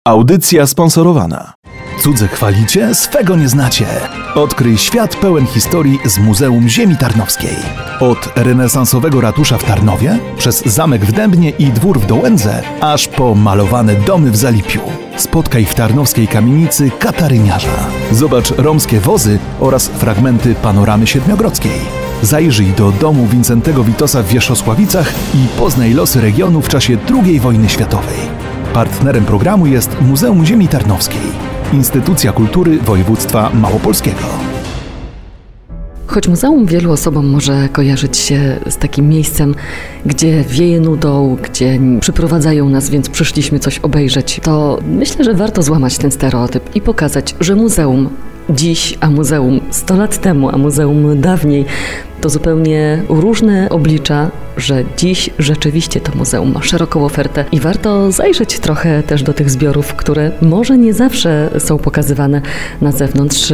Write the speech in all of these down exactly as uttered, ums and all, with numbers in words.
Audycja sponsorowana. Cudze chwalicie, swego nie znacie. Odkryj świat pełen historii z Muzeum Ziemi Tarnowskiej. Od renesansowego ratusza w Tarnowie, przez zamek w Dębnie i dwór w Dołędze, aż po malowane domy w Zalipiu. Spotkaj w tarnowskiej kamienicy kataryniarza. Zobacz romskie wozy oraz fragmenty panoramy siedmiogrodzkiej. Zajrzyj do domu Wincentego Witosa w Wierzchosławicach i poznaj losy regionu w czasie drugiej wojny światowej. Partnerem programu jest Muzeum Ziemi Tarnowskiej, instytucja kultury województwa małopolskiego. Choć muzeum wielu osobom może kojarzyć się z takim miejscem, gdzie wieje nudą, gdzie przyprowadzają nas, więc przyszliśmy coś obejrzeć, to myślę, że warto złamać ten stereotyp i pokazać, że muzeum dziś, a muzeum sto lat temu, a muzeum dawniej to zupełnie różne oblicza, że dziś rzeczywiście to muzeum ma szeroką ofertę i warto zajrzeć trochę też do tych zbiorów, które może nie zawsze są pokazywane na zewnątrz,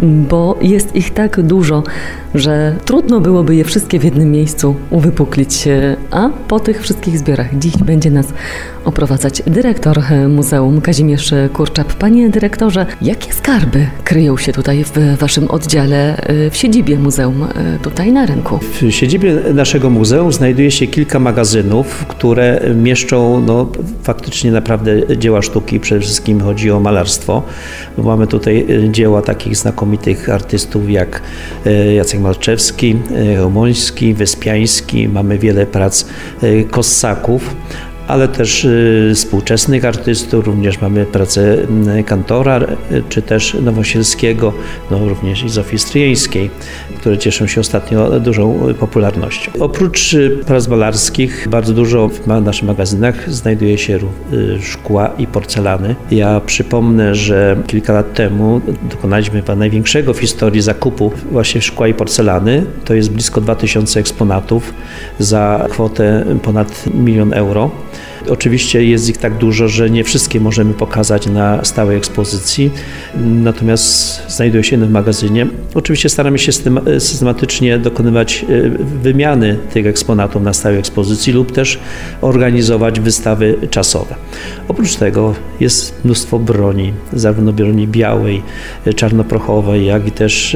bo jest ich tak dużo, że trudno byłoby je wszystkie w jednym miejscu uwypuklić, a po tych wszystkich zbiorach dziś będzie nas oprowadzać dyrektor muzeum Kazimierz Kurczap. Panie dyrektorze, jakie skarby kryją się tutaj w waszym oddziale, w siedzibie muzeum tutaj na rynku? W siedzibie naszego muzeum znajduje się kilka magazynów, które mieszczą no, faktycznie naprawdę dzieła sztuki. Przede wszystkim chodzi o malarstwo. Mamy tutaj dzieła takich znakomitych artystów jak Jacek Malczewski, Chełmoński, Wyspiański. Mamy wiele prac Kossaków, ale też y, współczesnych artystów, również mamy pracę y, Kantora, y, czy też Nowosielskiego, no, również i Zofii Stryjeńskiej, które cieszą się ostatnio dużą y, popularnością. Oprócz y, prac malarskich bardzo dużo w ma, naszych magazynach znajduje się y, szkła i porcelany. Ja przypomnę, że kilka lat temu dokonaliśmy największego w historii zakupu właśnie szkła i porcelany. To jest blisko dwa tysiące eksponatów za kwotę ponad milion euro. Oczywiście jest ich tak dużo, że nie wszystkie możemy pokazać na stałej ekspozycji, natomiast znajduje się w magazynie. Oczywiście staramy się systematycznie dokonywać wymiany tych eksponatów na stałej ekspozycji lub też organizować wystawy czasowe. Oprócz tego jest mnóstwo broni, zarówno broni białej, czarnoprochowej, jak i też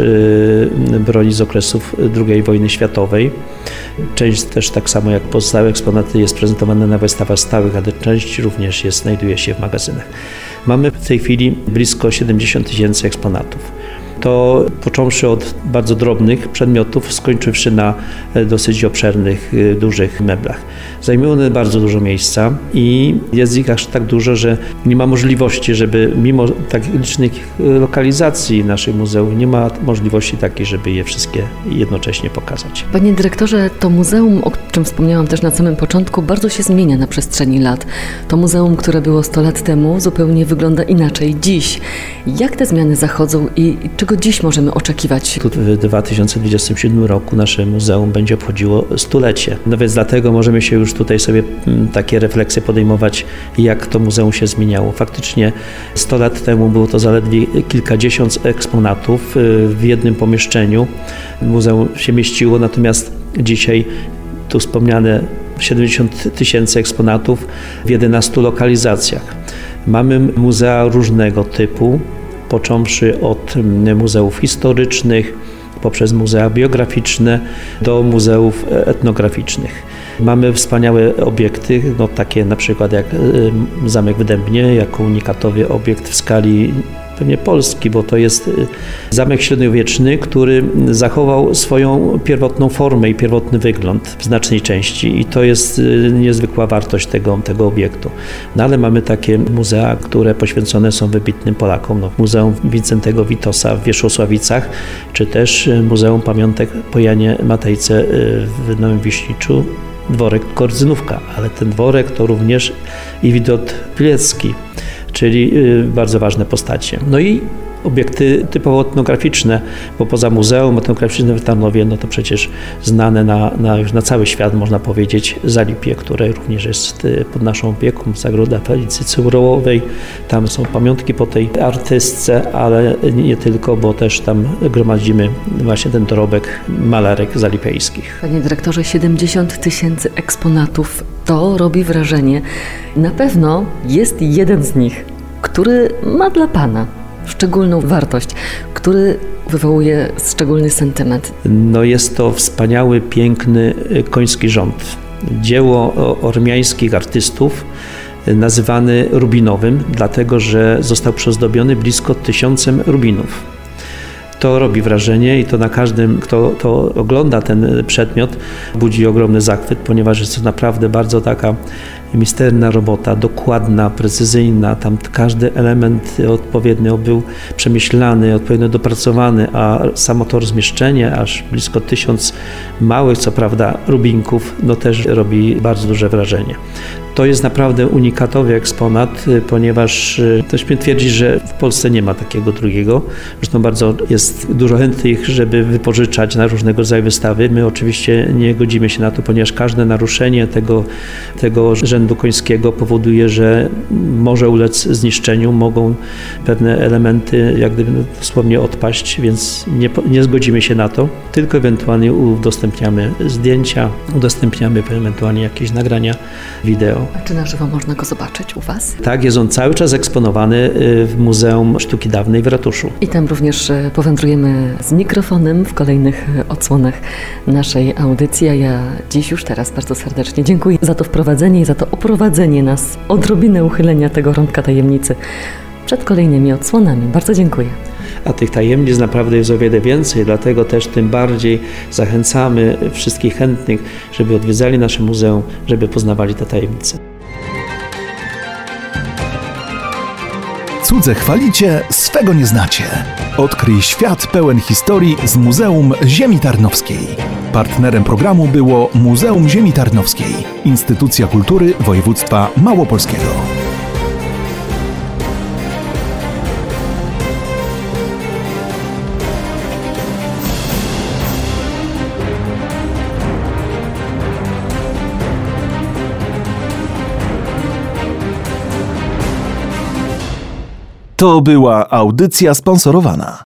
broni z okresów drugiej wojny światowej. Część też tak samo jak pozostałe eksponaty jest prezentowana na wystawach stałych, ale część również jest, znajduje się w magazynach. Mamy w tej chwili blisko siedemdziesiąt tysięcy eksponatów. To począwszy od bardzo drobnych przedmiotów, skończywszy na dosyć obszernych, dużych meblach. Zajmują one bardzo dużo miejsca i jest ich aż tak dużo, że nie ma możliwości, żeby mimo tak licznych lokalizacji naszych muzeów, nie ma możliwości takiej, żeby je wszystkie jednocześnie pokazać. Panie dyrektorze, to muzeum, o czym wspomniałam też na samym początku, bardzo się zmienia na przestrzeni lat. To muzeum, które było sto lat temu, zupełnie wygląda inaczej dziś. Jak te zmiany zachodzą i czego dziś możemy oczekiwać? W dwa tysiące dwudziestym siódmym roku nasze muzeum będzie obchodziło stulecie. No więc dlatego możemy się już tutaj sobie takie refleksje podejmować, jak to muzeum się zmieniało. Faktycznie sto lat temu było to zaledwie kilkadziesiąt eksponatów w jednym pomieszczeniu. Muzeum się mieściło, natomiast dzisiaj tu wspomniane siedemdziesiąt tysięcy eksponatów w jedenastu lokalizacjach. Mamy muzea różnego typu, począwszy od muzeów historycznych, poprzez muzea biograficzne do muzeów etnograficznych. Mamy wspaniałe obiekty, no takie na przykład jak Zamek w Dębnie, jako unikatowy obiekt w skali pewnie Polski, bo to jest zamek średniowieczny, który zachował swoją pierwotną formę i pierwotny wygląd w znacznej części i to jest niezwykła wartość tego, tego obiektu. No ale mamy takie muzea, które poświęcone są wybitnym Polakom. No, Muzeum Wincentego Witosa w Wierzchosławicach, czy też Muzeum Pamiątek po Janie Matejce w Nowym Wiśniczu, dworek Kordzynówka, ale ten dworek to również i Witold Pilecki, czyli bardzo ważne postacie. No i obiekty typowo etnograficzne, bo poza muzeum etnograficznym w Tarnowie, no to przecież znane na, na, już na cały świat, można powiedzieć, Zalipie, które również jest pod naszą opieką, Zagroda Felicy Cyrurowej. Tam są pamiątki po tej artystce, ale nie tylko, bo też tam gromadzimy właśnie ten dorobek malarek zalipejskich. Panie dyrektorze, siedemdziesiąt tysięcy eksponatów, to robi wrażenie. Na pewno jest jeden z nich, który ma dla Pana szczególną wartość, który wywołuje szczególny sentyment? No jest to wspaniały, piękny koński rząd. Dzieło ormiańskich artystów, nazywany rubinowym, dlatego że został przyozdobiony blisko tysiącem rubinów. To robi wrażenie i to na każdym, kto to ogląda ten przedmiot, budzi ogromny zachwyt, ponieważ jest to naprawdę bardzo taka misterna robota, dokładna, precyzyjna. Tam każdy element odpowiednio był przemyślany, odpowiednio dopracowany, a samo to rozmieszczenie, aż blisko tysiąc małych, co prawda, rubinków, no też robi bardzo duże wrażenie. To jest naprawdę unikatowy eksponat, ponieważ to śmiem twierdzić, że w Polsce nie ma takiego drugiego. Zresztą bardzo jest dużo chętnych, żeby wypożyczać na różnego rodzaju wystawy. My oczywiście nie godzimy się na to, ponieważ każde naruszenie tego, tego rzędu końskiego powoduje, że może ulec zniszczeniu, mogą pewne elementy jak gdyby dosłownie odpaść, więc nie, nie zgodzimy się na to, tylko ewentualnie udostępniamy zdjęcia, udostępniamy ewentualnie jakieś nagrania wideo. A czy na żywo można go zobaczyć u Was? Tak, jest on cały czas eksponowany w Muzeum Sztuki Dawnej w ratuszu. I tam również powędrujemy z mikrofonem w kolejnych odsłonach naszej audycji, a ja dziś już teraz bardzo serdecznie dziękuję za to wprowadzenie i za to oprowadzenie nas, odrobinę uchylenia tego rąbka tajemnicy przed kolejnymi odsłonami. Bardzo dziękuję. A tych tajemnic naprawdę jest o wiele więcej, dlatego też tym bardziej zachęcamy wszystkich chętnych, żeby odwiedzali nasze muzeum, żeby poznawali te tajemnice. Cudze chwalicie, swego nie znacie. Odkryj świat pełen historii z Muzeum Ziemi Tarnowskiej. Partnerem programu było Muzeum Ziemi Tarnowskiej, instytucja kultury województwa małopolskiego. To była audycja sponsorowana.